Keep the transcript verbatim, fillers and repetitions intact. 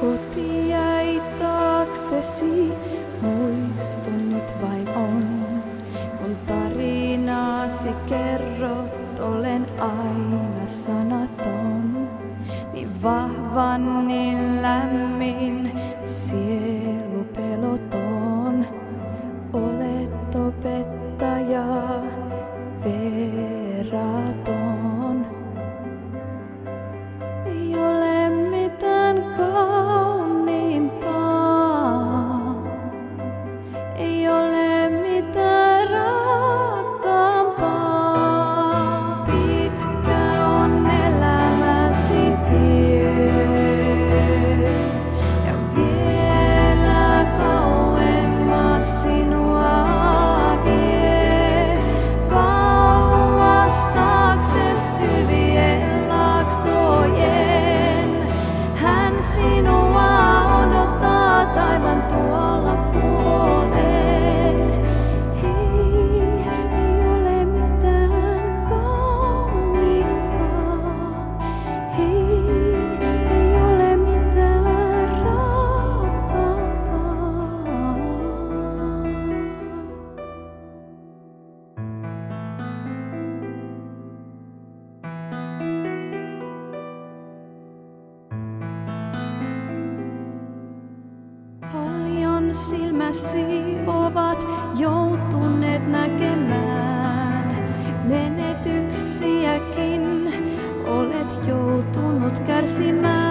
Koti jäi taaksesi, muisto nyt vain on. Kun tarinaasi kerrot, olen aina sanaton. Niin vahva, niin lämmin, sielu peloton. Olet opettaja, veraton. Ei ole mitään kauniimpaa, ei ole mitään rakkaampaa. Pitkä on elämäsi tie ja vielä kauemmas sinua vie. Kauas taakse syvien laaksojen, hän sinua odottaa taivaan tuolla puolen. Hei, ei ole mitään kauniimpaa. Hei, ei ole mitään rakkaampaa. Paljon silmäsi ovat joutuneet näkemään menetyksiäkin, olet joutunut kärsimään.